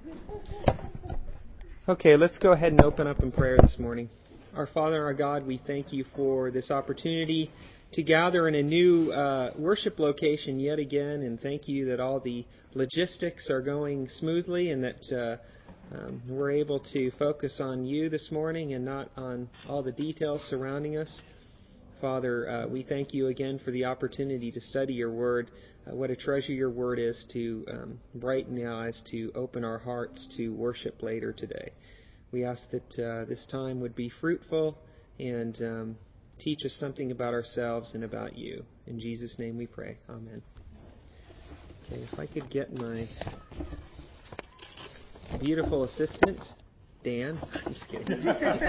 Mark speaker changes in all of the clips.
Speaker 1: Okay, let's go ahead and open up in prayer this morning. Our Father, our God, we thank you for this opportunity to gather in a new worship location yet again, and thank you that all the logistics are going smoothly and that we're able to focus on you this morning and not on all the details surrounding us. Father, we thank you again for the opportunity to study your word. What a treasure your word is to brighten the eyes, to open our hearts to worship later today. We ask that this time would be fruitful and teach us something about ourselves and about you. In Jesus' name we pray. Amen. Okay, if I could get my beautiful assistant, Dan. Just kidding.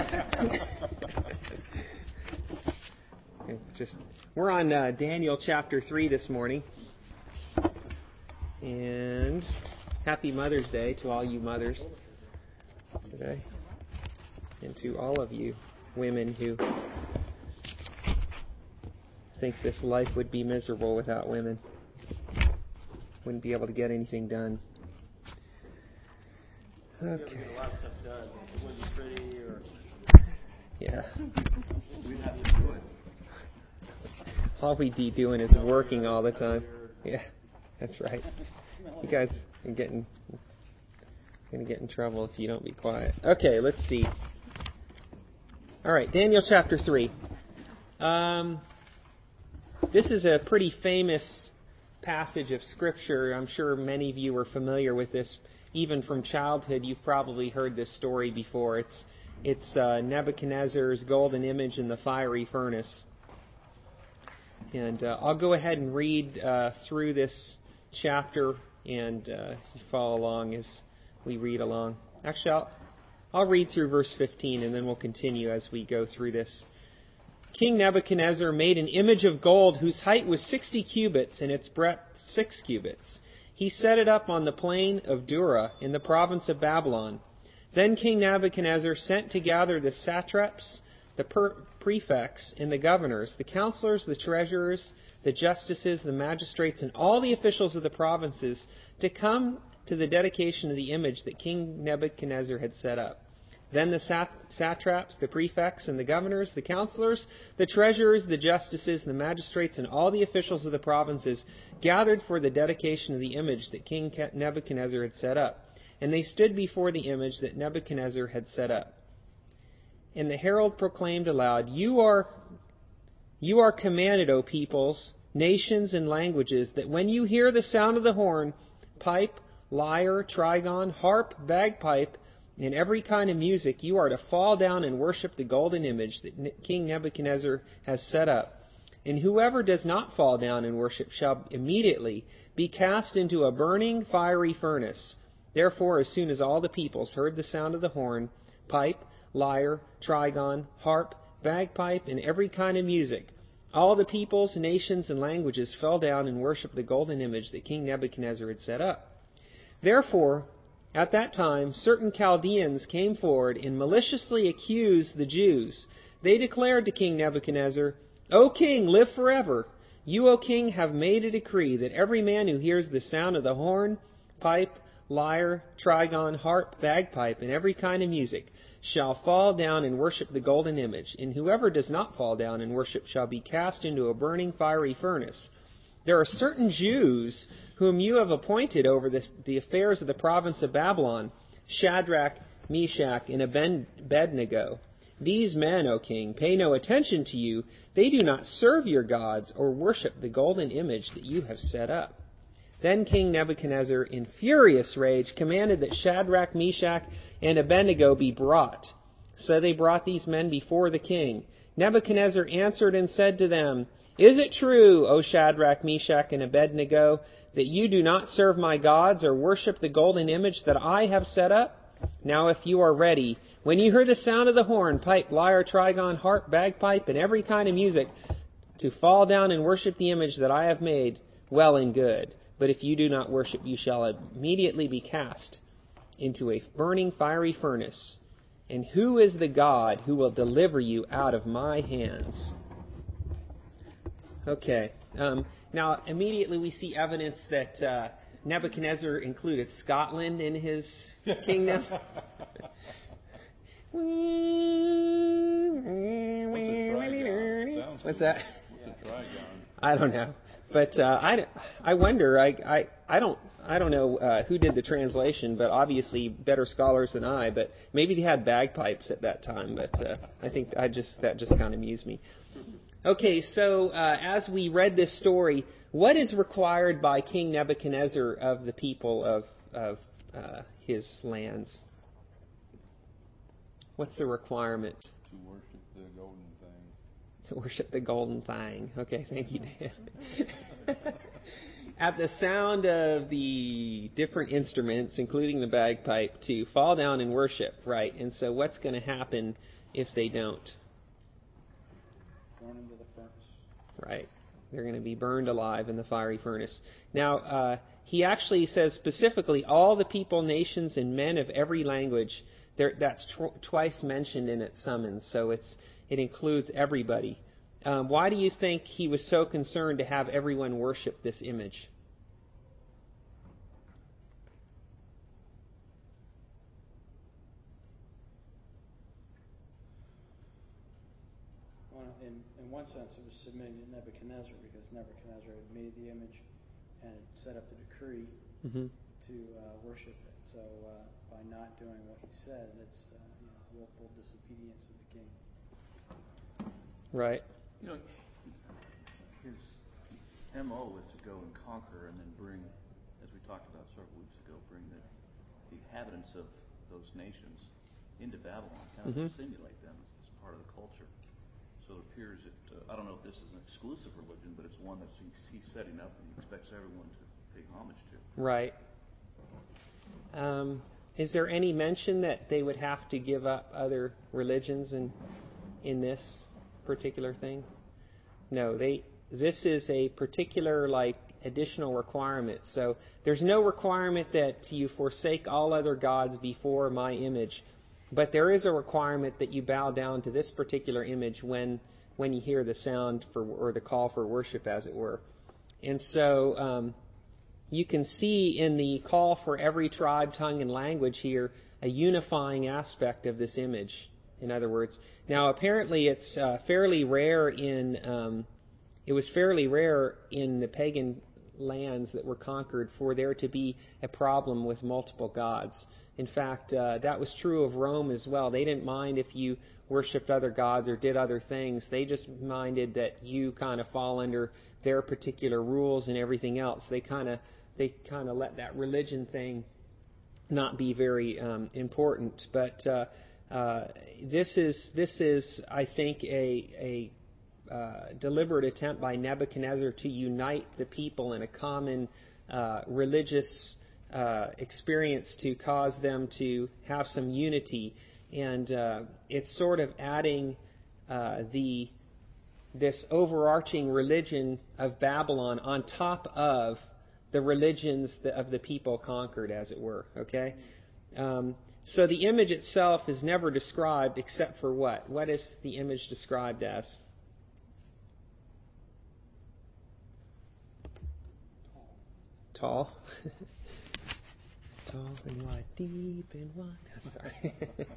Speaker 1: We're on Daniel chapter 3 this morning. And happy Mother's Day to all you mothers today. And to all of you women who think this life would be miserable without women. Wouldn't be able to get anything done. Okay. Yeah.
Speaker 2: We'd have to do it.
Speaker 1: All we'd be doing is working all the time. Yeah, that's right. You guys are going to get in trouble if you don't be quiet. Okay, let's see. All right, Daniel chapter 3. This is a pretty famous passage of Scripture. I'm sure many of you are familiar with this. Even from childhood, you've probably heard this story before. It's Nebuchadnezzar's golden image in the fiery furnace. And I'll go ahead and read through this chapter and follow along as we read along. Actually, I'll read through verse 15 and then we'll continue as we go through this. King Nebuchadnezzar made an image of gold whose height was 60 cubits and its breadth 6 cubits. He set it up on the plain of Dura in the province of Babylon. Then King Nebuchadnezzar sent to gather the satraps, the prefects, and the governors, the counselors, the treasurers, the justices, the magistrates, and all the officials of the provinces to come to the dedication of the image that King Nebuchadnezzar had set up. Then the satraps, the prefects, and the governors, the counselors, the treasurers, the justices, the magistrates, and all the officials of the provinces gathered for the dedication of the image that King Nebuchadnezzar had set up. And they stood before the image that Nebuchadnezzar had set up. And the herald proclaimed aloud, You are commanded, O peoples, nations, and languages, that when you hear the sound of the horn, pipe, lyre, trigon, harp, bagpipe, and every kind of music, you are to fall down and worship the golden image that King Nebuchadnezzar has set up. And whoever does not fall down and worship shall immediately be cast into a burning fiery furnace. Therefore, as soon as all the peoples heard the sound of the horn, pipe, lyre, trigon, harp, bagpipe, and every kind of music, all the peoples, nations, and languages fell down and worshipped the golden image that King Nebuchadnezzar had set up. Therefore, at that time, certain Chaldeans came forward and maliciously accused the Jews. They declared to King Nebuchadnezzar, O king, live forever. You, O king, have made a decree that every man who hears the sound of the horn, pipe, lyre, trigon, harp, bagpipe, and every kind of music shall fall down and worship the golden image, and whoever does not fall down and worship shall be cast into a burning fiery furnace. There are certain Jews whom you have appointed over the affairs of the province of Babylon, Shadrach, Meshach, and Abednego. These men, O king, pay no attention to you. They do not serve your gods or worship the golden image that you have set up. Then King Nebuchadnezzar, in furious rage, commanded that Shadrach, Meshach, and Abednego be brought. So they brought these men before the king. Nebuchadnezzar answered and said to them, Is it true, O Shadrach, Meshach, and Abednego, that you do not serve my gods or worship the golden image that I have set up? Now if you are ready, when you hear the sound of the horn, pipe, lyre, trigon, harp, bagpipe, and every kind of music, to fall down and worship the image that I have made, well and good. But if you do not worship, you shall immediately be cast into a burning fiery furnace. And who is the God who will deliver you out of my hands? Okay. Now, immediately we see evidence that Nebuchadnezzar included Scotland in his kingdom? What's that? I don't know, but I wonder. I don't know who did the translation, but obviously better scholars than I. But maybe they had bagpipes at that time. But I think that just kind of amused me. Okay, so as we read this story, what is required by King Nebuchadnezzar of the people of his lands? What's the requirement?
Speaker 3: To worship the golden thing.
Speaker 1: To worship the golden thing. Okay, thank you, Dan. At the sound of the different instruments, including the bagpipe, to fall down and worship, right? And so what's going to happen if they don't?
Speaker 2: Thrown into the furnace.
Speaker 1: Right. They're going to be burned alive in the fiery furnace. Now, he actually says specifically, all the people, nations, and men of every language. That's twice mentioned in its summons, so it includes everybody. Why do you think he was so concerned to have everyone worship this image?
Speaker 4: Well, in one sense, it was submitting to Nebuchadnezzar because Nebuchadnezzar had made the image and set up the decree to worship it. So by not doing what he said, it's willful disobedience of the king.
Speaker 1: Right.
Speaker 2: His MO was to go and conquer and then bring, as we talked about several weeks ago, bring the inhabitants of those nations into Babylon, kind of simulate them as part of the culture. So it appears that, I don't know if this is an exclusive religion, but it's one that he's setting up and he expects everyone to pay homage to.
Speaker 1: Right. Is there any mention that they would have to give up other religions in this particular thing? No, this is a particular additional requirement. So there's no requirement that you forsake all other gods before my image, but there is a requirement that you bow down to this particular image when you hear the sound or the call for worship, as it were. And so you can see in the call for every tribe, tongue, and language here a unifying aspect of this image. In other words, now apparently it's fairly rare it was fairly rare in the pagan lands that were conquered for there to be a problem with multiple gods. In fact, that was true of Rome as well. They didn't mind if you worshipped other gods or did other things. They just minded that you kind of fall under their particular rules and everything else. They kind of let that religion thing not be very important. But this is, I think, a deliberate attempt by Nebuchadnezzar to unite the people in a common religious experience, to cause them to have some unity. And it's sort of adding this overarching religion of Babylon on top of the religions of the people conquered, as it were. Okay? So the image itself is never described except for what? What is the image described as? Tall. Tall and wide, deep and wide. I'm sorry.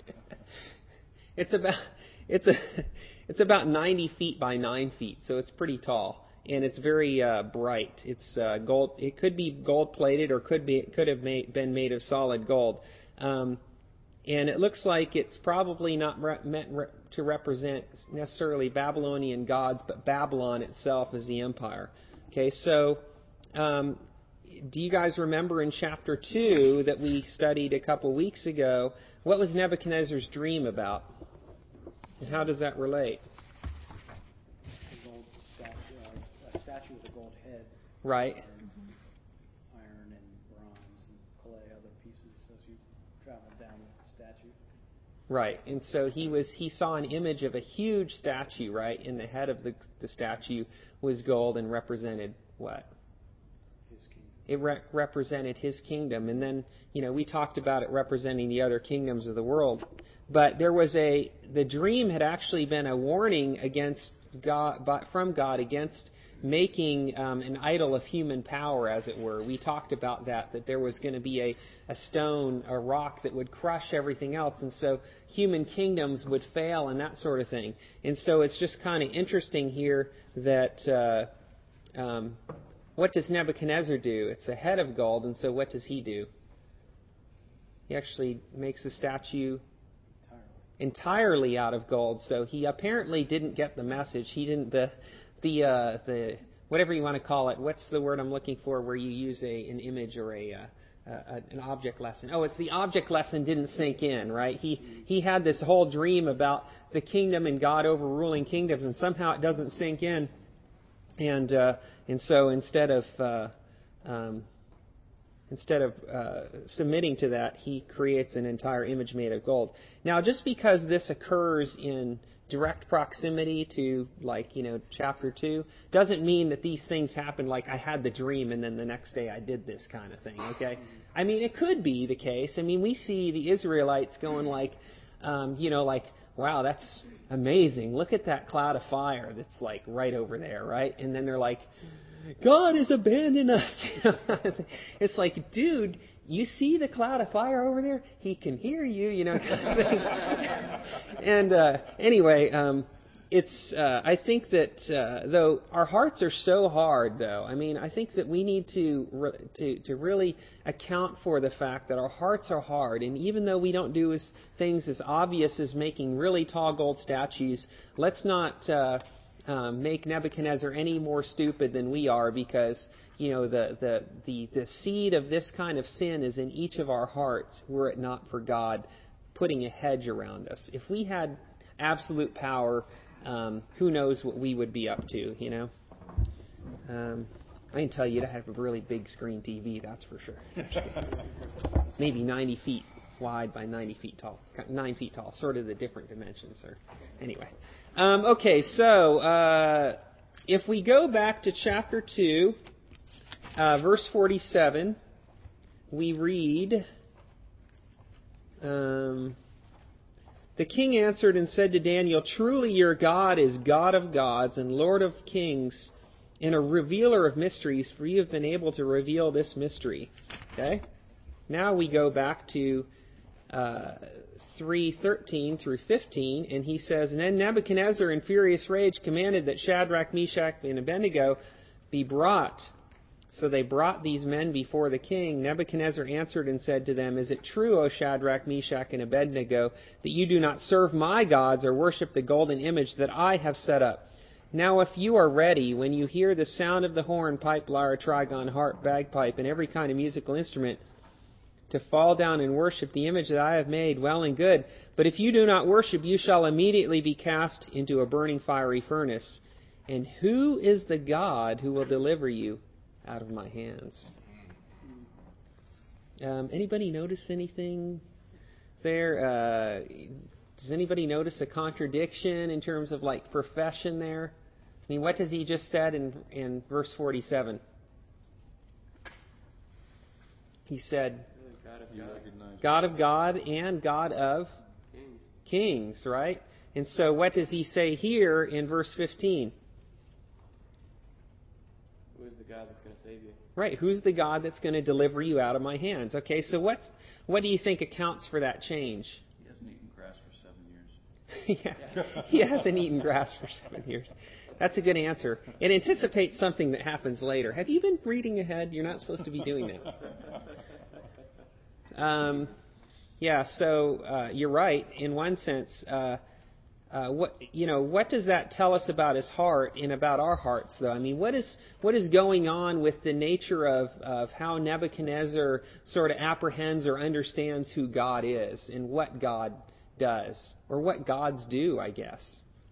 Speaker 1: It's about 90 feet by 9 feet, so it's pretty tall, and it's very bright. It's gold. It could be gold plated, or could have been made of solid gold. And it looks like it's probably not meant to represent necessarily Babylonian gods, but Babylon itself as the empire. Okay, so do you guys remember in chapter 2 that we studied a couple weeks ago, what was Nebuchadnezzar's dream about? And how does that relate?
Speaker 4: A statue with a gold head.
Speaker 1: Right.
Speaker 4: Iron and bronze and clay, other pieces as you travel down the statue.
Speaker 1: Right. And so he saw an image of a huge statue, right? And the head of the statue was gold and represented what?
Speaker 4: His kingdom.
Speaker 1: It represented his kingdom. And then, we talked about it representing the other kingdoms of the world. But the dream had actually been a warning against God, from God against making an idol of human power, as it were. We talked about that there was going to be a stone, a rock that would crush everything else, and so human kingdoms would fail and that sort of thing. And so it's just kind of interesting here that what does Nebuchadnezzar do? It's a head of gold, and so what does he do? He actually makes the statue entirely out of gold. So he apparently didn't get the message. He didn't the whatever you want to call it. What's the word I'm looking for where you use an image or an object lesson? Oh, it's the object lesson didn't sink in, right? He had this whole dream about the kingdom and God overruling kingdoms, and somehow it doesn't sink in. And so instead of submitting to that, he creates an entire image made of gold. Now, just because this occurs in direct proximity to, chapter 2, doesn't mean that these things happen like I had the dream and then the next day I did this kind of thing, okay? I mean, it could be the case. I mean, we see the Israelites going wow, that's amazing. Look at that cloud of fire that's right over there, right? And then they're like, God has abandoned us. It's like, dude, you see the cloud of fire over there? He can hear you, kind of thing. And anyway, I think that though our hearts are so hard, though, I mean, I think that we need to really account for the fact that our hearts are hard, and even though we don't do things as obvious as making really tall gold statues, let's not make Nebuchadnezzar any more stupid than we are, because the seed of this kind of sin is in each of our hearts, were it not for God putting a hedge around us. If we had absolute power, who knows what we would be up to, I can tell you to have a really big screen TV, that's for sure. Maybe 90 feet wide by 90 feet tall, 9 feet tall, sort of the different dimensions there. Anyway. Okay, so if we go back to chapter 2, verse 47, we read, the king answered and said to Daniel, "Truly your God is God of gods and Lord of kings and a revealer of mysteries, for you have been able to reveal this mystery." Okay? Now we go back to 3:13 through 15, and he says, "And then Nebuchadnezzar in furious rage commanded that Shadrach, Meshach, and Abednego be brought. So they brought these men before the king. Nebuchadnezzar answered and said to them, 'Is it true, O Shadrach, Meshach, and Abednego, that you do not serve my gods or worship the golden image that I have set up? Now if you are ready, when you hear the sound of the horn, pipe, lyre, trigon, harp, bagpipe, and every kind of musical instrument, to fall down and worship the image that I have made, well and good. But if you do not worship, you shall immediately be cast into a burning fiery furnace. And who is the God who will deliver you out of my hands?'" Anybody notice anything there? Does anybody notice a contradiction in terms of profession there? I mean, what does he just said in verse 47? He said, God of God and God of kings, right? And so what does he say here in verse 15?
Speaker 5: Who is the God that's going to save you?
Speaker 1: Right, who's the God that's going to deliver you out of my hands? Okay, so what do you think accounts for that change?
Speaker 2: He hasn't eaten grass for 7 years.
Speaker 1: Yeah, he hasn't eaten grass for 7 years. That's a good answer. It anticipates something that happens later. Have you been reading ahead? You're not supposed to be doing that. So you're right in one sense. What does that tell us about his heart and about our hearts, though? I mean, what is going on with the nature of how Nebuchadnezzar sort of apprehends or understands who God is and what God does, or what gods do, I guess?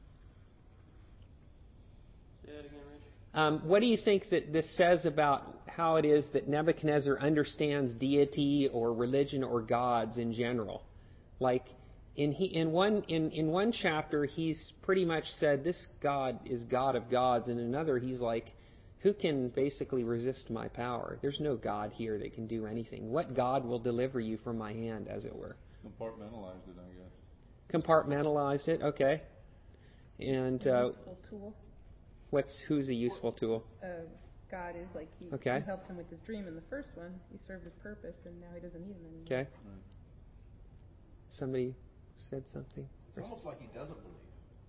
Speaker 5: Say that again, Rich.
Speaker 1: What do you think that this says about how it is that Nebuchadnezzar understands deity or religion or gods in general? In one chapter, he's pretty much said this God is God of gods. In another, he's like, who can basically resist my power? There's no God here that can do anything. What God will deliver you from my hand, as it were?
Speaker 3: Compartmentalized it, I guess.
Speaker 1: Compartmentalized it, okay. And
Speaker 6: useful tool.
Speaker 1: Who's a useful tool?
Speaker 6: God is like he helped him with his dream in the first one. He served his purpose, and now he doesn't need him anymore.
Speaker 1: Okay. Somebody said something.
Speaker 7: It's almost like he doesn't believe.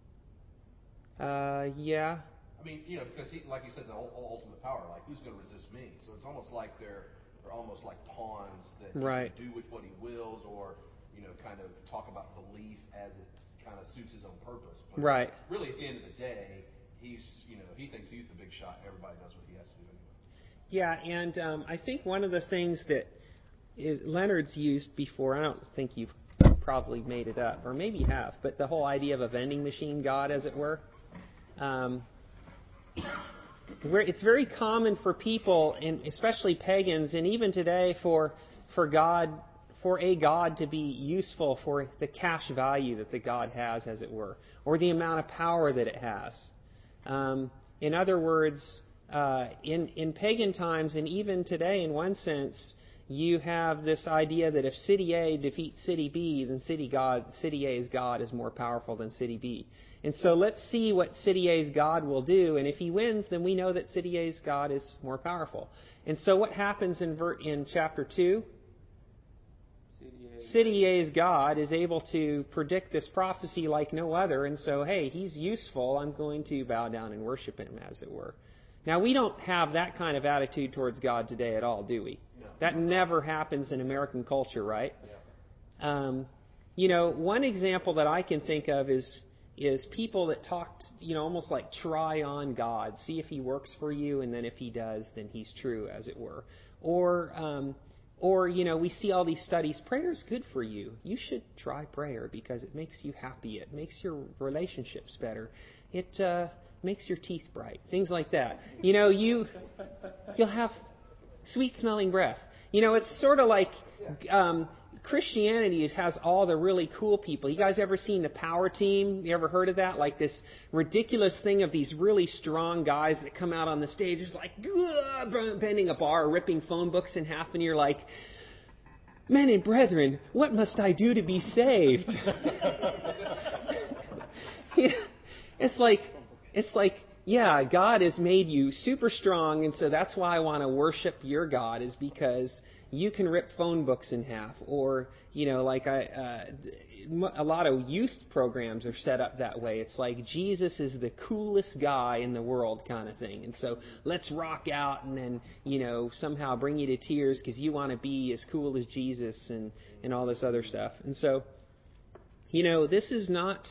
Speaker 1: Yeah.
Speaker 7: I mean, because he, like you said, the ultimate power. Like, who's going to resist me? So it's almost like they're almost like pawns that he can do with what he wills, or kind of talk about belief as it kind of suits his own purpose. But really, at the end of the day, he thinks he's the big shot. Everybody knows what he has to do anyway.
Speaker 1: Yeah, and I think one of the things that Leonard's used before, I don't think you've probably made it up, or maybe you have, but the whole idea of a vending machine God, as it were. It's very common for people, and especially pagans, and even today, for a God to be useful for the cash value that the God has, as it were, or the amount of power that it has. In other words, in pagan times, and even today, in one sense, you have this idea that if City A defeats City B, then City A's God is more powerful than City B. And so let's see what City A's God will do, and if he wins, then we know that City A's God is more powerful. And so what happens in chapter 2? City A's God is able to predict this prophecy like no other, and so, hey, he's useful, I'm going to bow down and worship him, as it were. Now, we don't have that kind of attitude towards God today at all, do we? No. That never happens in American culture, right? Yeah. One example that I can think of is people that talked, almost like try on God, see if he works for you, and then if he does, then he's true, as it were. Or we see all these studies, prayer's good for you. You should try prayer because it makes you happy. It makes your relationships better. It makes your teeth bright. Things like that. You'll have sweet-smelling breath. It's sort of like Christianity has all the really cool people. You guys ever seen the Power Team? You ever heard of that? Like this ridiculous thing of these really strong guys that come out on the stage, it's like bending a bar, ripping phone books in half, and you're like, men and brethren, what must I do to be saved? It's like, yeah, God has made you super strong, and so that's why I want to worship your God, is because you can rip phone books in half. Or, a lot of youth programs are set up that way. It's like Jesus is the coolest guy in the world kind of thing. And so let's rock out and then, somehow bring you to tears because you want to be as cool as Jesus and all this other stuff. And so, this is not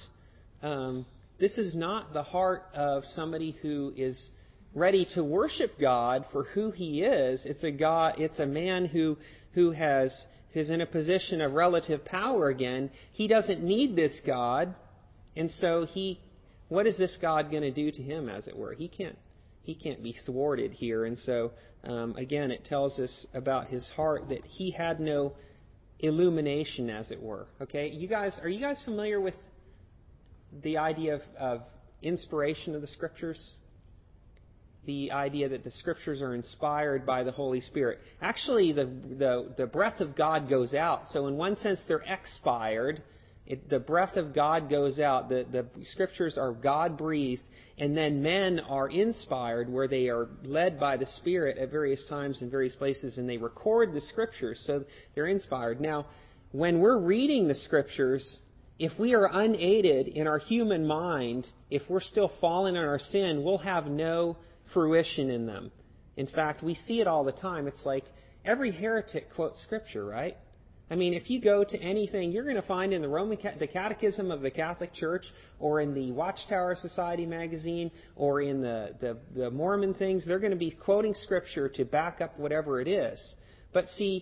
Speaker 1: the heart of somebody who is ready to worship God for who he is. It's a man who is in a position of relative power again. He doesn't need this God, and so what is this God going to do to him, as it were? He can't be thwarted here. And so again, it tells us about his heart that he had no illumination, as it were. Okay, are you guys familiar with the idea of inspiration of the Scriptures? The idea that the Scriptures are inspired by the Holy Spirit. Actually, the breath of God goes out. So in one sense, they're expired. The breath of God goes out. The Scriptures are God-breathed. And then men are inspired, where they are led by the Spirit at various times in various places, and they record the Scriptures. So they're inspired. Now, when we're reading the Scriptures, if we are unaided in our human mind, if we're still fallen in our sin, we'll have no fruition in them. In fact, we see it all the time. It's like every heretic quotes Scripture, right? I mean, if you go to anything, you're going to find in the Catechism of the Catholic Church, or in the Watchtower Society magazine, or in the Mormon things, they're going to be quoting Scripture to back up whatever it is. But see,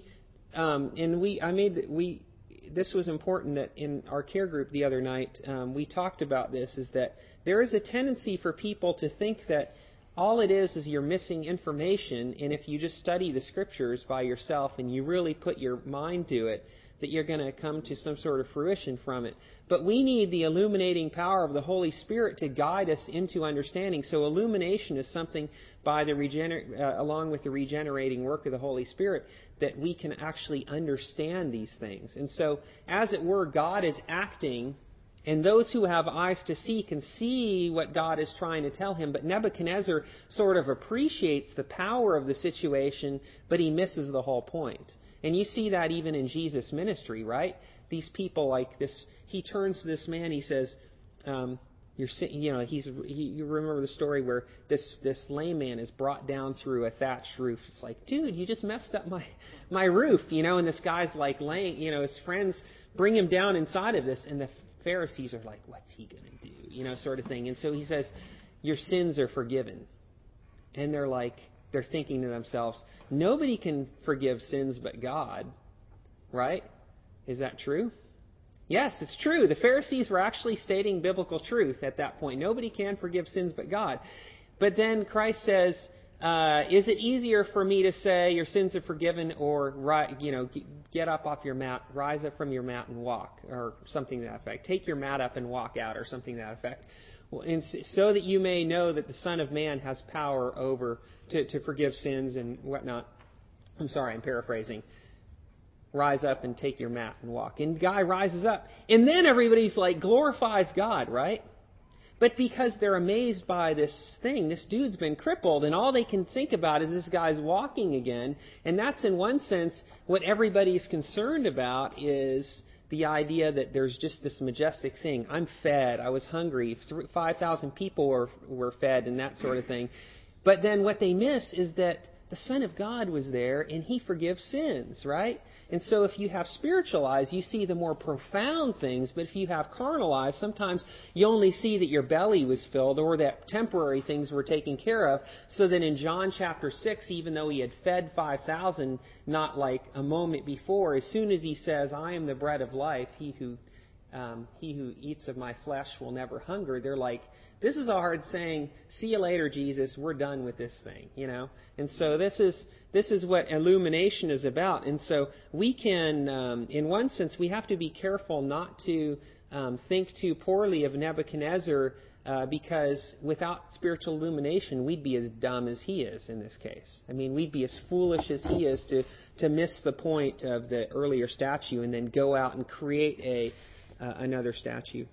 Speaker 1: this was important that in our care group the other night, we talked about this, is that there is a tendency for people to think that all it is you're missing information, and if you just study the Scriptures by yourself and you really put your mind to it, that you're going to come to some sort of fruition from it. But we need the illuminating power of the Holy Spirit to guide us into understanding. So illumination is something along with the regenerating work of the Holy Spirit, that we can actually understand these things. And so, as it were, God is acting And those who have eyes to see can see what God is trying to tell him. But Nebuchadnezzar sort of appreciates the power of the situation, but he misses the whole point. And you see that even in Jesus' ministry, right? These people like this, he turns to this man, he says, you remember the story where this lame man is brought down through a thatched roof. It's like, dude, you just messed up my roof, and this guy's like laying, his friends bring him down inside of this, and the Pharisees are like, what's he going to do, sort of thing. And so he says, your sins are forgiven. And they're thinking to themselves, nobody can forgive sins but God, right? Is that true? Yes, it's true. The Pharisees were actually stating biblical truth at that point. Nobody can forgive sins but God. But then Christ says, is it easier for me to say your sins are forgiven, or get up off your mat, rise up from your mat and walk, or something to that effect? Take your mat up and walk out, or something to that effect. And so that you may know that the Son of Man has power over to forgive sins and whatnot. I'm sorry, I'm paraphrasing. Rise up and take your mat and walk. And the guy rises up. And then everybody's like, glorifies God, right? But because they're amazed by this thing, this dude's been crippled, and all they can think about is this guy's walking again. And that's, in one sense, what everybody's concerned about, is the idea that there's just this majestic thing. I'm fed. I was hungry. 5,000 people were fed, and that sort of thing. But then what they miss is that the Son of God was there, and He forgives sins, right? And so if you have spiritual eyes, you see the more profound things. But if you have carnal eyes, sometimes you only see that your belly was filled, or that temporary things were taken care of. So that in John chapter 6, even though He had fed 5,000 not like a moment before, as soon as He says, I am the bread of life, he who eats of my flesh will never hunger, they're like, this is a hard saying, see you later, Jesus, we're done with this thing, And so this is what illumination is about. And so we can, in one sense, we have to be careful not to think too poorly of Nebuchadnezzar, because without spiritual illumination, we'd be as dumb as he is in this case. I mean, we'd be as foolish as he is to miss the point of the earlier statue and then go out and create another statue.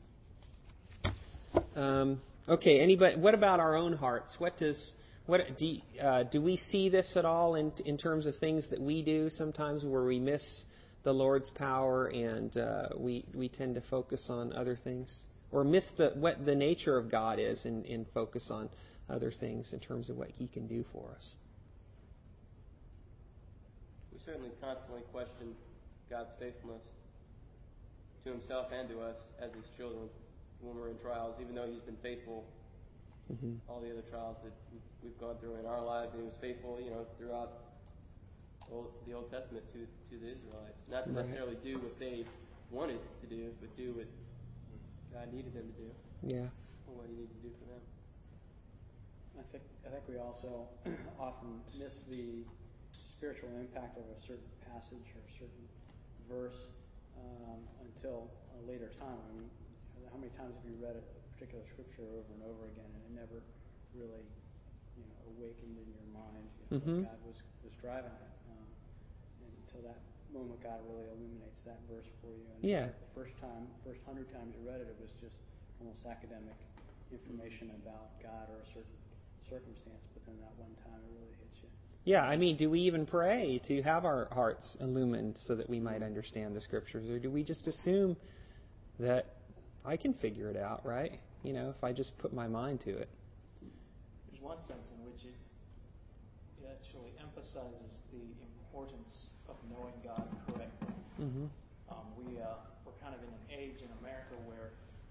Speaker 1: Okay, anybody? What about our own hearts? Do we see this at all in terms of things that we do sometimes where we miss the Lord's power and we tend to focus on other things, or miss what the nature of God is and focus on other things in terms of what He can do for us?
Speaker 5: We certainly constantly question God's faithfulness to Himself and to us as His children when we're in trials, even though He's been faithful all the other trials that we've gone through in our lives, and He was faithful, throughout the Old Testament to the Israelites. Not to necessarily do what they wanted to do, but do what God needed them to do. Yeah. Or what He needed to do for them.
Speaker 4: I think we also often miss the spiritual impact of a certain passage or a certain verse until a later time. I mean, how many times have you read a particular scripture over and over again, and it never really, awakened in your mind what God was driving at, until that moment God really illuminates that verse for you. And the first 100 times you read it, it was just almost academic information about God or a certain circumstance, but then that one time it really hits you.
Speaker 1: Yeah, I mean, do we even pray to have our hearts illumined so that we might understand the Scriptures, or do we just assume that I can figure it out, right? If I just put my mind to it.
Speaker 8: There's one sense in which it actually emphasizes the importance of knowing God correctly. Mm-hmm. We're kind of in an age in America where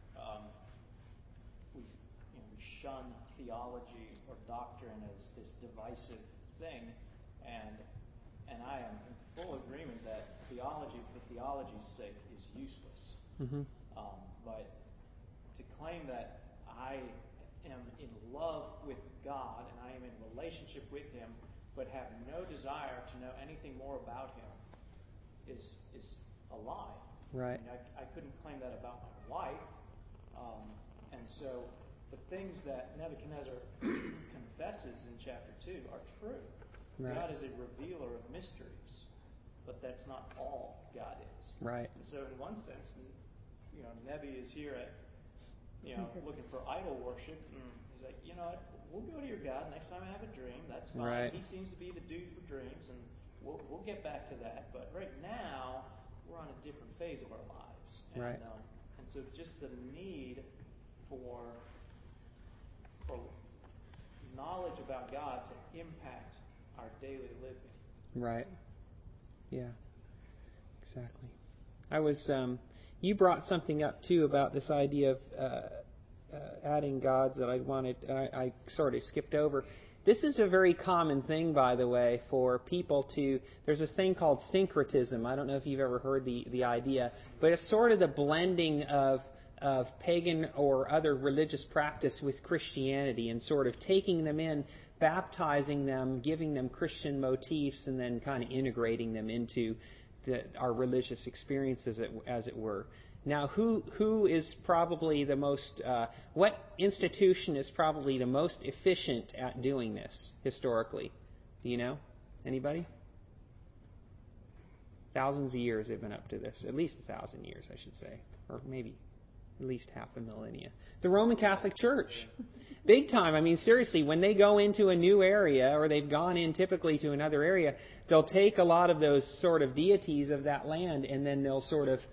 Speaker 8: we shun theology or doctrine as this divisive thing, and I am in full agreement that theology for theology's sake is useless. Mm-hmm. But to claim that I am in love with God and I am in relationship with Him, but have no desire to know anything more about Him, is a lie.
Speaker 1: Right.
Speaker 8: I mean, I couldn't claim that about my wife. And so the things that Nebuchadnezzar confesses in chapter 2 are true. Right. God is a revealer of mysteries, but that's not all God is.
Speaker 1: Right.
Speaker 8: And so in one sense, Nebi is here at, looking for idol worship. And he's like, we'll go to your God next time I have a dream. That's fine.
Speaker 1: Right.
Speaker 8: He seems to be the dude for dreams, and we'll get back to that. But right now, we're on a different phase of our lives. And,
Speaker 1: right.
Speaker 8: And so just the need for knowledge about God to impact our daily living.
Speaker 1: Right. Yeah. Exactly. I was. You brought something up too about this idea of adding gods that I sort of skipped over. This is a very common thing, by the way, for people to. There's a thing called syncretism. I don't know if you've ever heard the idea, but it's sort of the blending of pagan or other religious practice with Christianity and sort of taking them in, baptizing them, giving them Christian motifs, and then kind of integrating them into our religious experiences, as it were. Now, who is probably the most? What institution is probably the most efficient at doing this historically? Do you know? Anybody? Thousands of years they've been up to this. At least 1,000 years, I should say, or maybe at least half a millennia. The Roman Catholic Church. Big time. I mean, seriously, when they go into a new area, or they've gone in typically to another area, they'll take a lot of those sort of deities of that land, and then they'll sort of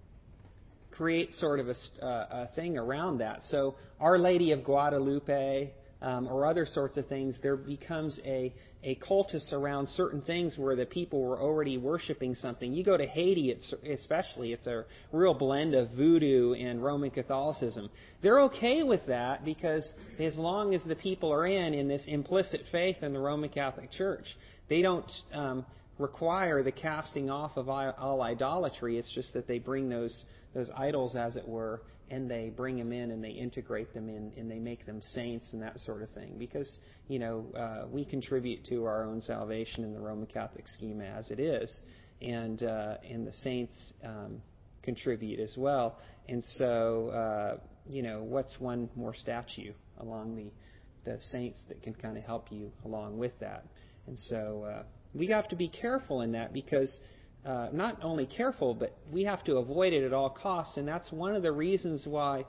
Speaker 1: create sort of a thing around that. So Our Lady of Guadalupe, or other sorts of things, there becomes a cultus around certain things where the people were already worshiping something. You go to Haiti, especially, it's a real blend of voodoo and Roman Catholicism. They're okay with that because as long as the people are in this implicit faith in the Roman Catholic Church, they don't require the casting off of all idolatry. It's just that they bring those idols, as it were, and they bring them in and they integrate them in and they make them saints and that sort of thing. Because, we contribute to our own salvation in the Roman Catholic schema as it is. And the saints contribute as well. And so, what's one more statue along the saints that can kind of help you along with that? And so we have to be careful in that because not only careful, but we have to avoid it at all costs. And that's one of the reasons why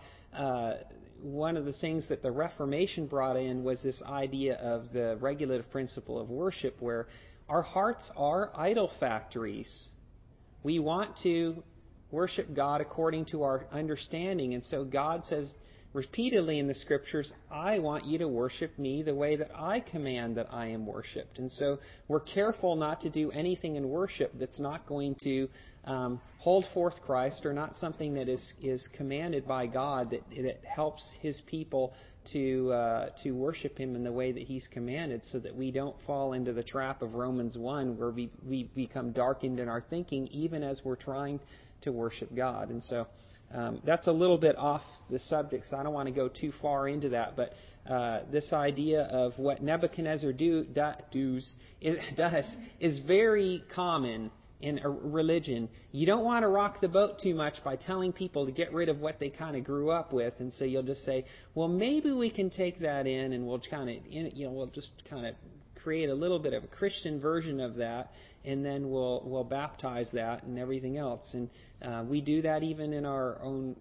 Speaker 1: one of the things that the Reformation brought in was this idea of the regulative principle of worship, where our hearts are idol factories. We want to worship God according to our understanding. And so God says repeatedly in the Scriptures, I want you to worship me the way that I command that I am worshipped. And so we're careful not to do anything in worship that's not going to hold forth Christ, or not something that is commanded by God that helps His people to worship Him in the way that He's commanded, so that we don't fall into the trap of Romans 1, where we become darkened in our thinking even as we're trying to worship God. And so that's a little bit off the subject, so I don't want to go too far into that. But this idea of what Nebuchadnezzar does is very common in a religion. You don't want to rock the boat too much by telling people to get rid of what they kind of grew up with, and so you'll just say, well, maybe we can take that in, and we'll just kind of create a little bit of a Christian version of that, and then we'll baptize that and everything else. And we do that even in our own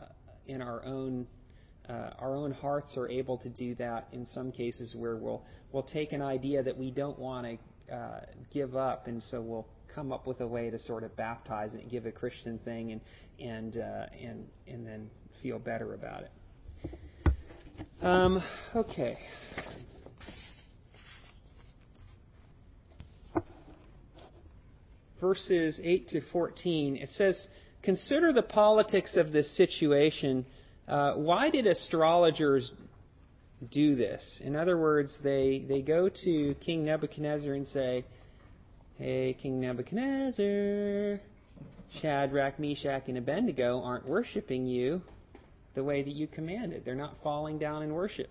Speaker 1: hearts are able to do that in some cases, where we'll take an idea that we don't want to give up, and so we'll come up with a way to sort of baptize it and give a Christian thing, and then feel better about it. Okay. Verses 8 to 14, it says, consider the politics of this situation. Why did astrologers do this? In other words, they go to King Nebuchadnezzar and say, hey, King Nebuchadnezzar, Shadrach, Meshach, and Abednego aren't worshiping you the way that you commanded. They're not falling down in worship.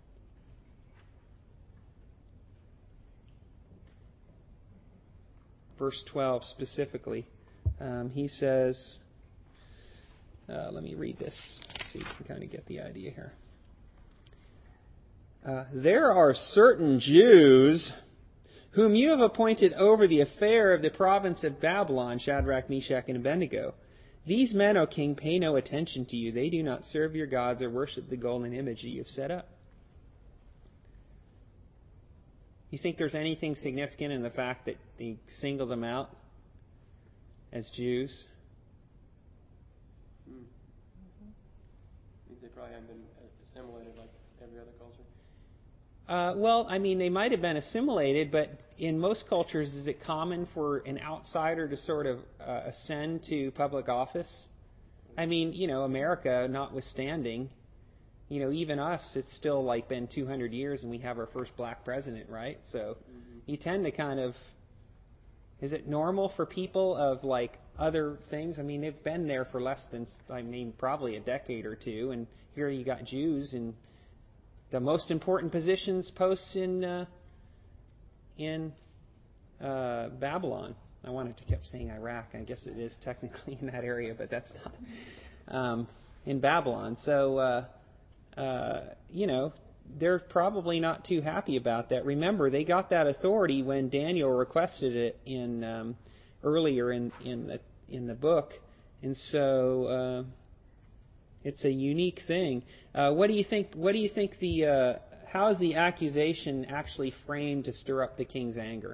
Speaker 1: Verse 12 specifically, he says, let me read this. Let's see if we can kind of get the idea here. There are certain Jews whom you have appointed over the affair of the province of Babylon, Shadrach, Meshach, and Abednego. These men, O king, pay no attention to you. They do not serve your gods or worship the golden image that you have set up. You think there's anything significant in the fact that they single them out as Jews?
Speaker 5: They probably haven't been assimilated like every other culture.
Speaker 1: Well, I mean, they might have been assimilated, but in most cultures, is it common for an outsider to sort of ascend to public office? I mean, America notwithstanding, even us, it's still like been 200 years and we have our first black president, right? So you tend to kind of, is it normal for people of like other things? I mean, they've been there for less than, probably a decade or two, and here you got Jews in the most important posts in Babylon. I wanted to keep saying Iraq. I guess it is technically in that area, but that's not in Babylon. So, they're probably not too happy about that. Remember, they got that authority when Daniel requested it in earlier in the book, and so. It's a unique thing. What do you think? How is the accusation actually framed to stir up the king's anger?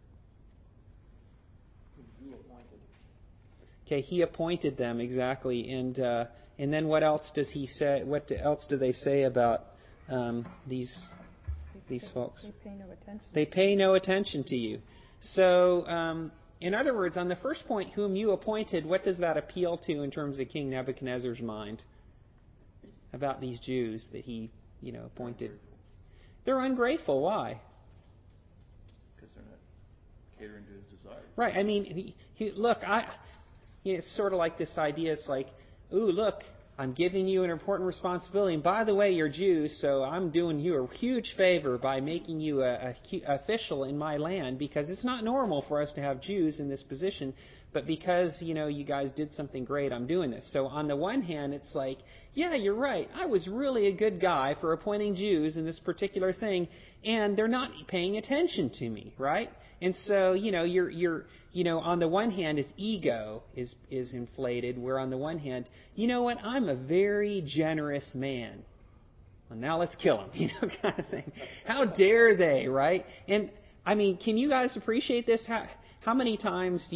Speaker 8: You appointed.
Speaker 1: Okay, he appointed them exactly, and then what else does he say? What else do they say about these folks?
Speaker 6: They pay no attention.
Speaker 1: They pay no attention to you. So. In other words, on the first point, whom you appointed, what does that appeal to in terms of King Nebuchadnezzar's mind about these Jews that he, appointed? They're ungrateful. Why?
Speaker 2: Because they're not catering to his desires.
Speaker 1: Right. I mean, it's sort of like this idea. It's like, ooh, look, I'm giving you an important responsibility. And by the way, you're Jews, so I'm doing you a huge favor by making you a official in my land, because it's not normal for us to have Jews in this position. But because, you guys did something great, I'm doing this. So on the one hand, it's like, yeah, you're right. I was really a good guy for appointing Jews in this particular thing, and they're not paying attention to me, right? And so, you're on the one hand, his ego is inflated, where on the one hand, you know what, I'm a very generous man. Well, now let's kill him, kind of thing. How dare they, right? And, I mean, can you guys appreciate this? How many times do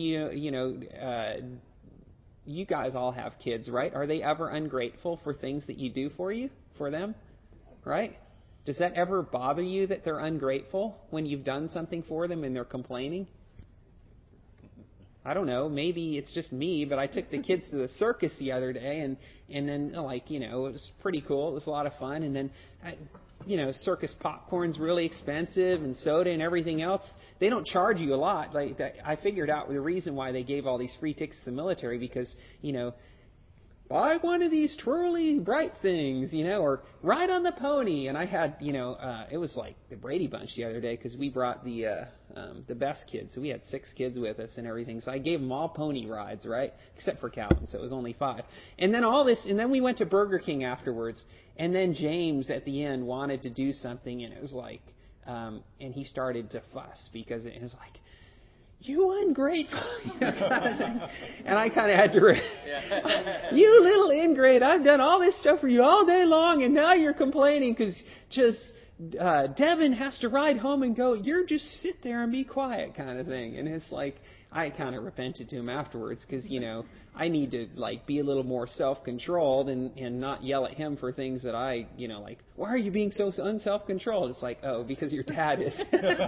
Speaker 1: you guys all have kids, right? Are they ever ungrateful for things that you do for them, right? Does that ever bother you that they're ungrateful when you've done something for them and they're complaining? I don't know. Maybe it's just me, but I took the kids to the circus the other day, and then it was pretty cool. It was a lot of fun, and then circus popcorn's really expensive, and soda and everything else. They don't charge you a lot. Like that, I figured out the reason why they gave all these free tickets to the military, because buy one of these twirly bright things, or ride on the pony. And I had, it was like the Brady Bunch the other day, because we brought the best kids. So we had 6 kids with us and everything. So I gave them all pony rides, right? Except for Calvin, so it was only 5. And then and then we went to Burger King afterwards. And then James at the end wanted to do something, and it was like, and he started to fuss, because it was like, you ungrateful, kind of thing. And I kind of had to, you little ingrate, I've done all this stuff for you all day long, and now you're complaining because Devin has to ride home and go, you're just sit there and be quiet, kind of thing. And it's like, I kind of repented to him afterwards, because, I need to, be a little more self-controlled and not yell at him for things that I, why are you being so unself-controlled? It's like, oh, because your dad is.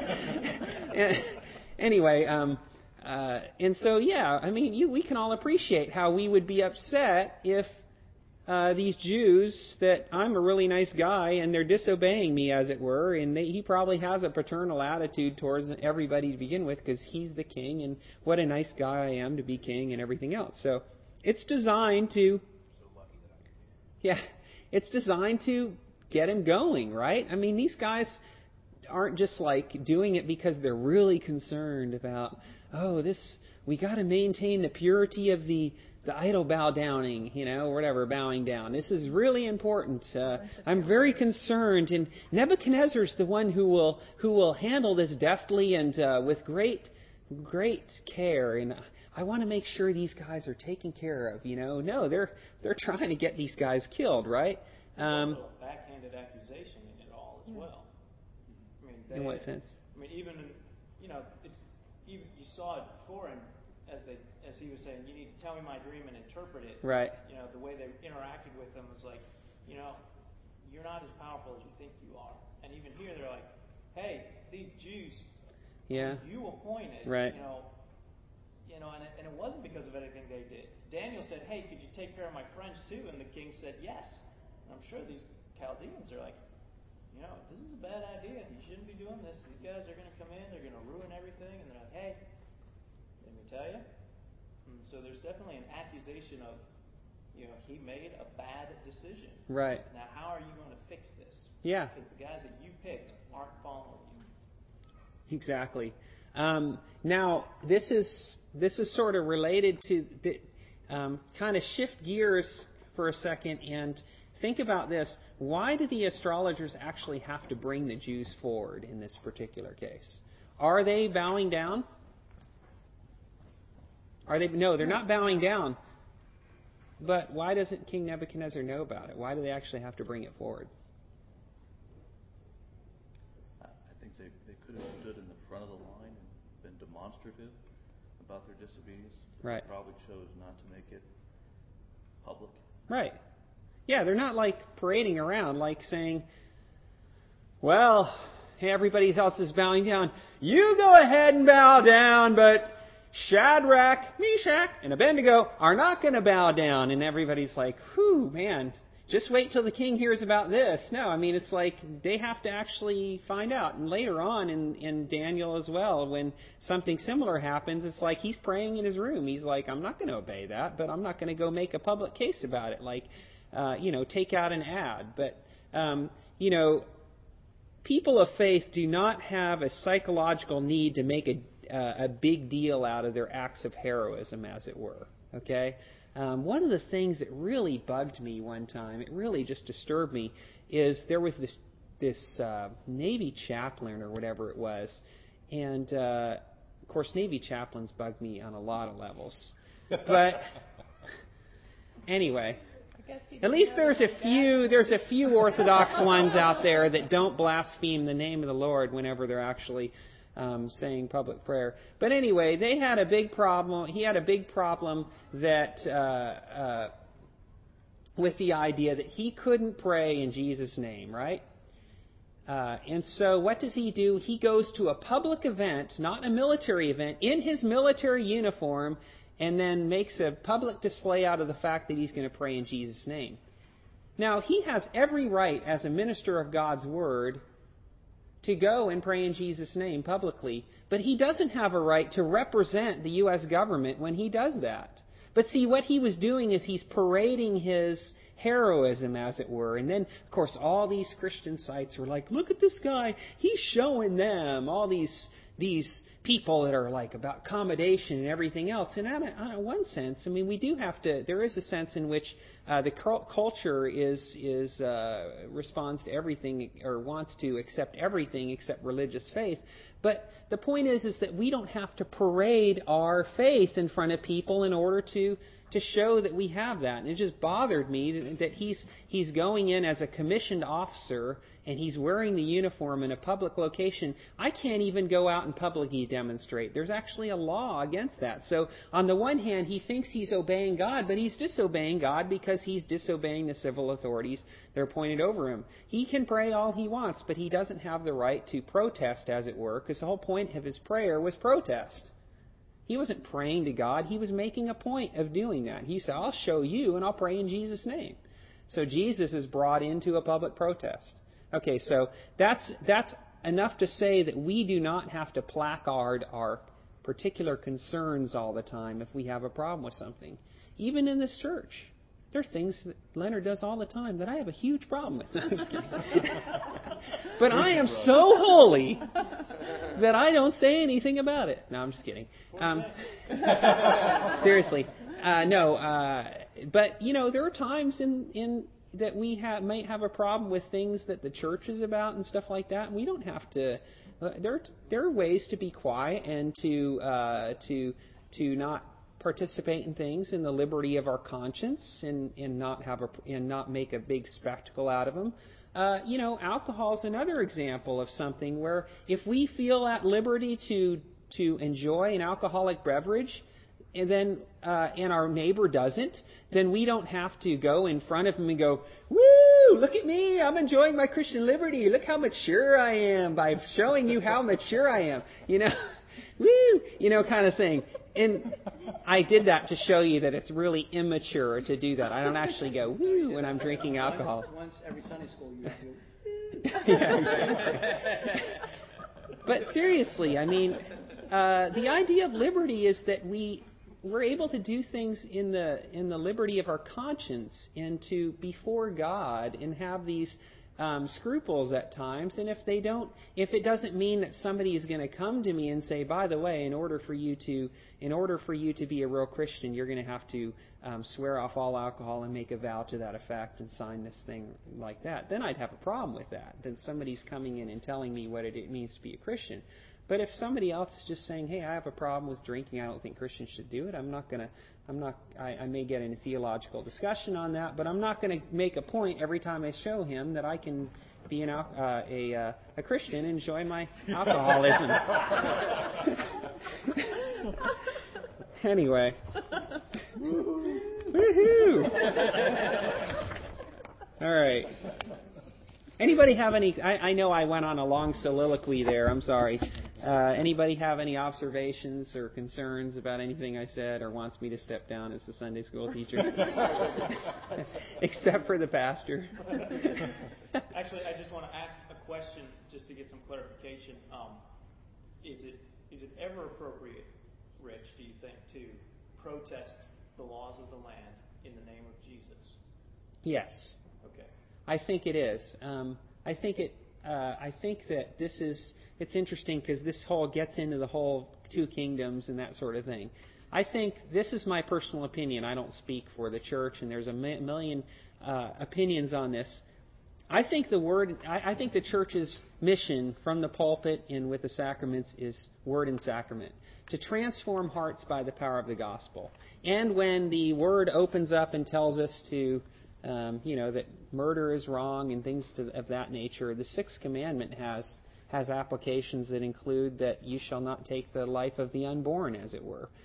Speaker 1: Anyway, and so, yeah, I mean, we can all appreciate how we would be upset if these Jews, that I'm a really nice guy and they're disobeying me, as it were, and he probably has a paternal attitude towards everybody to begin with, because he's the king, and what a nice guy I am to be king and everything else. So it's designed to, it's designed to get him going, right? I mean, these guys aren't just doing it because they're really concerned about, we got to maintain the purity of the idol bowing down. This is really important. I'm very concerned, and Nebuchadnezzar's the one who will handle this deftly and with great care. And I want to make sure these guys are taken care of. No, they're trying to get these guys killed, right?
Speaker 8: There's also a backhanded accusation in it all as well. I mean,
Speaker 1: in what sense?
Speaker 8: I mean, even it's even you saw it before, and as he was saying, you need to tell me my dream and interpret it.
Speaker 1: Right.
Speaker 8: The way they interacted with him was like, you're not as powerful as you think you are. And even here, they're like, hey, these Jews, you appointed,
Speaker 1: right.
Speaker 8: And it wasn't because of anything they did. Daniel said, hey, could you take care of my friends too? And the king said, yes. And I'm sure these Chaldeans are like, this is a bad idea. You shouldn't be doing this. These guys are going to come in. They're going to ruin everything. And they're like, hey, let me tell you. And so there's definitely an accusation of, he made a bad decision.
Speaker 1: Right.
Speaker 8: Now, how are you going to fix this?
Speaker 1: Yeah.
Speaker 8: Because the guys that you picked aren't following you.
Speaker 1: Exactly. Now, this is sort of related to the kind of shift gears for a second and think about this. Why do the astrologers actually have to bring the Jews forward in this particular case? Are they bowing down? No, they're not bowing down. But why doesn't King Nebuchadnezzar know about it? Why do they actually have to bring it forward?
Speaker 2: I think they could have stood in the front of the line and been demonstrative about their disobedience.
Speaker 1: Right.
Speaker 2: They probably chose not to make it public.
Speaker 1: Right. Yeah, they're not like parading around, like saying, well, hey, everybody else is bowing down. You go ahead and bow down, but Shadrach, Meshach, and Abednego are not going to bow down. And everybody's like, whew, man, just wait till the king hears about this. No, I mean, it's like they have to actually find out. And later on in Daniel as well, when something similar happens, it's like he's praying in his room. He's like, I'm not going to obey that, but I'm not going to go make a public case about it. Like, take out an ad. But, people of faith do not have a psychological need to make a big deal out of their acts of heroism, as it were. Okay? One of the things that really bugged me one time, it really just disturbed me, is there was this Navy chaplain or whatever it was, and of course Navy chaplains bug me on a lot of levels. But anyway, at least there's a few Orthodox ones out there that don't blaspheme the name of the Lord whenever they're actually saying public prayer. But anyway, they had a big problem. He had a big problem that with the idea that he couldn't pray in Jesus' name, right? And so what does he do? He goes to a public event, not a military event, in his military uniform, and then makes a public display out of the fact that he's going to pray in Jesus' name. Now, he has every right as a minister of God's Word to go and pray in Jesus' name publicly, but he doesn't have a right to represent the U.S. government when he does that. But see, what he was doing is he's parading his heroism, as it were. And then, of course, all these Christian sites were like, look at this guy, he's showing them all these people that are like about accommodation and everything else. And in one sense, I mean, we do have to. There is a sense in which the culture responds to everything or wants to accept everything except religious faith. But the point is that we don't have to parade our faith in front of people in order to show that we have that. And it just bothered me that he's going in as a commissioned officer and he's wearing the uniform in a public location. I can't even go out and publicly demonstrate. There's actually a law against that. So on the one hand, he thinks he's obeying God, but he's disobeying God because he's disobeying the civil authorities that are appointed over him. He can pray all he wants, but he doesn't have the right to protest, as it were, because the whole point of his prayer was protest. He wasn't praying to God. He was making a point of doing that. He said, I'll show you and I'll pray in Jesus' name. So Jesus is brought into a public protest. Okay, so that's enough to say that we do not have to placard our particular concerns all the time if we have a problem with something. Even in this church, there are things that Leonard does all the time that I have a huge problem with. I'm just kidding. But I am so holy that I don't say anything about it. No, I'm just kidding. Seriously. But, there are times in that we might have a problem with things that the church is about and stuff like that. And we don't have to. There are ways to be quiet and to not participate in things in the liberty of our conscience and not make a big spectacle out of them. Alcohol is another example of something where if we feel at liberty to enjoy an alcoholic beverage, and then and our neighbor doesn't, then we don't have to go in front of him and go, "Woo! Look at me! I'm enjoying my Christian liberty. Look how mature I am by showing you how mature I am." Woo! Kind of thing. And I did that to show you that it's really immature to do that. I don't actually go woo when I'm drinking alcohol.
Speaker 4: Once every Sunday school you do.
Speaker 1: But seriously, I mean, the idea of liberty is that we're able to do things in the liberty of our conscience and to before God and have these scruples at times. And if it doesn't mean that somebody is going to come to me and say, by the way, in order for you to be a real Christian, you're going to have to swear off all alcohol and make a vow to that effect and sign this thing like that, then I'd have a problem with that. Then somebody's coming in and telling me what it means to be a Christian. But if somebody else is just saying, "Hey, I have a problem with drinking. I don't think Christians should do it," I may get in a theological discussion on that, but I'm not going to make a point every time I show him that I can be a Christian and enjoy my alcoholism. Anyway. Woohoo! All right. Anybody have any... I know I went on a long soliloquy there. I'm sorry. Anybody have any observations or concerns about anything I said or wants me to step down as the Sunday school teacher? Except for the pastor.
Speaker 8: Actually, I just want to ask a question just to get some clarification. Is it ever appropriate, Rich, do you think, to protest the laws of the land in the name of Jesus?
Speaker 1: Yes.
Speaker 8: Okay.
Speaker 1: I think it is. I think that this is. It's interesting because this whole gets into the whole two kingdoms and that sort of thing. I think this is my personal opinion. I don't speak for the church, and there's a million opinions on this. I think the church's mission from the pulpit and with the sacraments is word and sacrament, to transform hearts by the power of the gospel. And when the word opens up and tells us to that murder is wrong and things of that nature, the sixth commandment has applications that include that you shall not take the life of the unborn, as it were.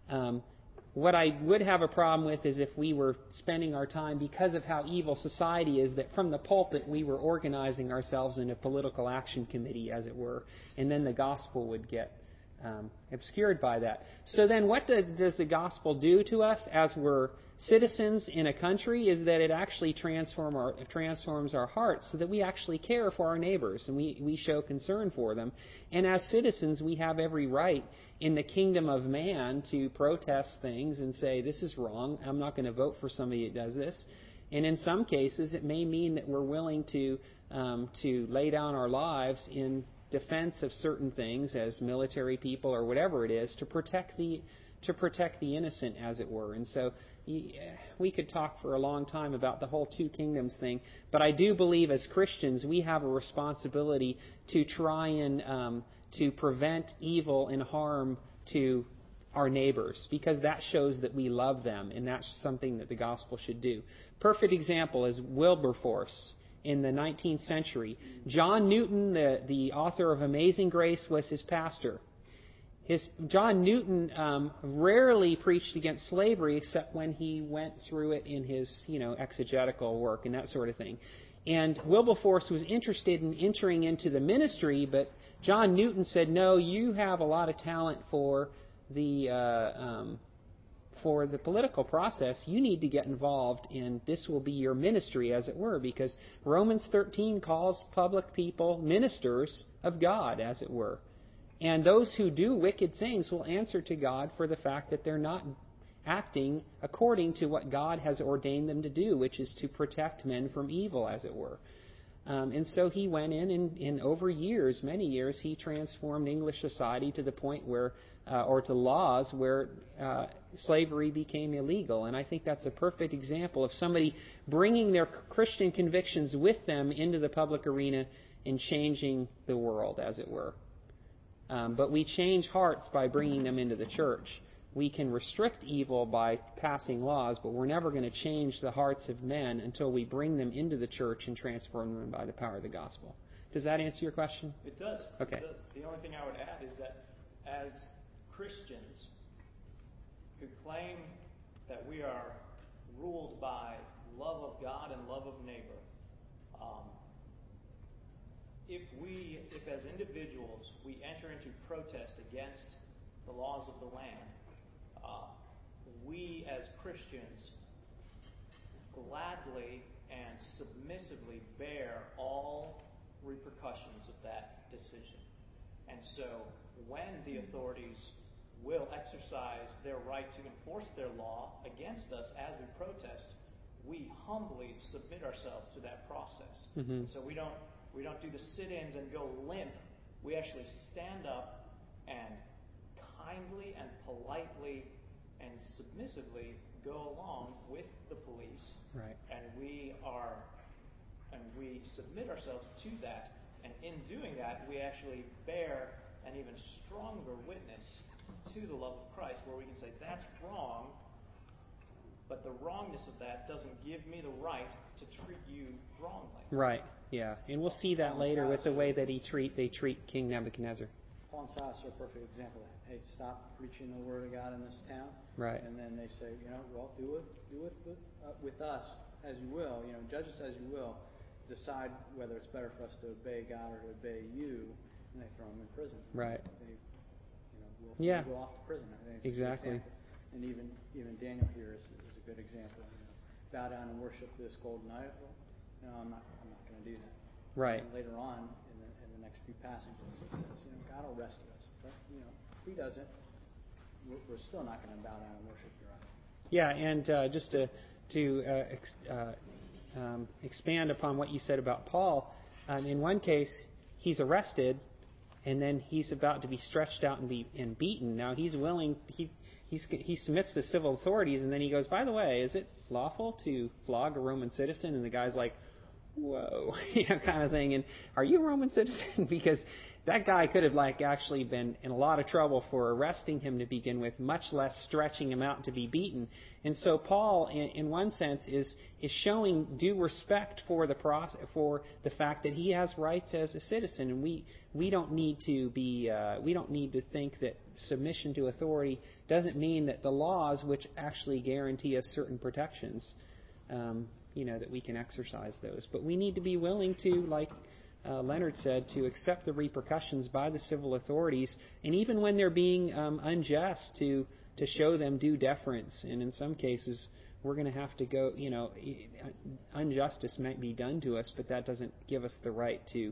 Speaker 1: What I would have a problem with is if we were spending our time, because of how evil society is, that from the pulpit we were organizing ourselves in a political action committee, as it were, and then the gospel would get obscured by that. So then what does the gospel do to us as we're citizens in a country is that it actually transforms our hearts so that we actually care for our neighbors and we show concern for them. And as citizens, we have every right in the kingdom of man to protest things and say, this is wrong, I'm not going to vote for somebody that does this. And in some cases, it may mean that we're willing to lay down our lives in defense of certain things as military people or whatever it is to protect the innocent, as it were. And so we could talk for a long time about the whole two kingdoms thing, but I do believe as Christians we have a responsibility to try and to prevent evil and harm to our neighbors, because that shows that we love them, and that's something that the gospel should do. Perfect example is Wilberforce. In the 19th century, John Newton, the author of Amazing Grace, was his pastor. John Newton rarely preached against slavery except when he went through it in his exegetical work and that sort of thing. And Wilberforce was interested in entering into the ministry, but John Newton said, "No, you have a lot of talent for the political process. You need to get involved, and this will be your ministry, as it were, because Romans 13 calls public people ministers of God, as it were. And those who do wicked things will answer to God for the fact that they're not acting according to what God has ordained them to do, which is to protect men from evil, as it were." And so he went in over years, many years, he transformed English society to the point where, or to laws where slavery became illegal. And I think that's a perfect example of somebody bringing their Christian convictions with them into the public arena and changing the world, as it were. But we change hearts by bringing them into the church. we can restrict evil by passing laws, but we're never going to change the hearts of men until we bring them into the church and transform them by the power of the gospel. Does that answer your question?
Speaker 8: It does.
Speaker 1: Okay.
Speaker 8: It does. The only thing I would add is that as Christians who claim that we are ruled by love of God and love of neighbor, if as individuals we enter into protest against the laws of the land, we as Christians gladly and submissively bear all repercussions of that decision. And so when the authorities will exercise their right to enforce their law against us as we protest, we humbly submit ourselves to that process.
Speaker 1: Mm-hmm.
Speaker 8: So we don't do the sit-ins and go limp. We actually stand up and kindly and politely and submissively go along with the police.
Speaker 1: Right.
Speaker 8: And we submit ourselves to that. And in doing that, we actually bear an even stronger witness to the love of Christ, where we can say, that's wrong, but the wrongness of that doesn't give me the right to treat you wrongly.
Speaker 1: Right, yeah. And we'll see that later with the way that they treat King Nebuchadnezzar.
Speaker 4: Paul and Silas are a perfect example of that. Hey, stop preaching the word of God in this town.
Speaker 1: Right.
Speaker 4: And then they say, well, do it with us as you will. Judge us as you will. Decide whether it's better for us to obey God or to obey you. And they throw them in prison.
Speaker 1: Right.
Speaker 4: We'll go off to prison. I think it's
Speaker 1: exactly.
Speaker 4: And even Daniel here is a good example. Bow down and worship this golden idol. I'm not going to do that.
Speaker 1: Right.
Speaker 4: And later on in the next few passages, it says, God will rescue us. But if He doesn't, we're still not going to bow down and worship your idol.
Speaker 1: Yeah, and just to expand upon what you said about Paul, in one case he's arrested, and then he's about to be stretched out and beaten. Now he's willing. He submits to civil authorities, and then he goes, by the way, is it lawful to flog a Roman citizen? And the guy's like, whoa, kind of thing. And are you a Roman citizen? Because that guy could have actually been in a lot of trouble for arresting him to begin with, much less stretching him out to be beaten. And so Paul, in one sense, is showing due respect for the process, for the fact that he has rights as a citizen, and we don't need to think that submission to authority doesn't mean that the laws, which actually guarantee us certain protections, that we can exercise those. But we need to be willing to, like Leonard said, to accept the repercussions by the civil authorities, and even when they're being unjust, to show them due deference. And in some cases, we're going to have to go, injustice might be done to us, but that doesn't give us the right to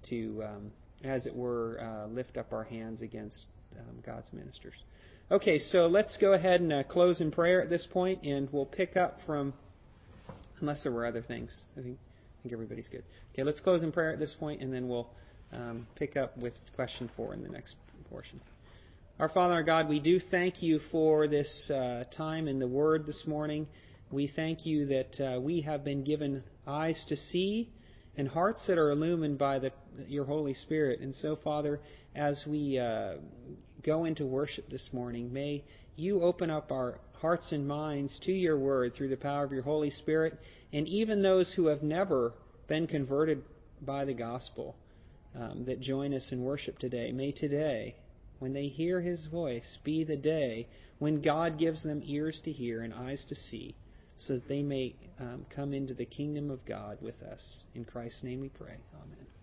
Speaker 1: as it were, lift up our hands against God's ministers. Okay, so let's go ahead and close in prayer at this point, and we'll pick up from, unless there were other things. I think everybody's good. Okay, let's close in prayer at this point, and then we'll pick up with question 4 in the next portion. Our Father, our God, we do thank you for this time in the Word this morning. We thank you that we have been given eyes to see and hearts that are illumined by your Holy Spirit. And so, Father, as we go into worship this morning, may you open up our hearts and minds to your Word through the power of your Holy Spirit, and even those who have never been converted by the gospel that join us in worship today. May today, when they hear His voice, be the day when God gives them ears to hear and eyes to see, so that they may come into the kingdom of God with us. In Christ's name we pray. Amen.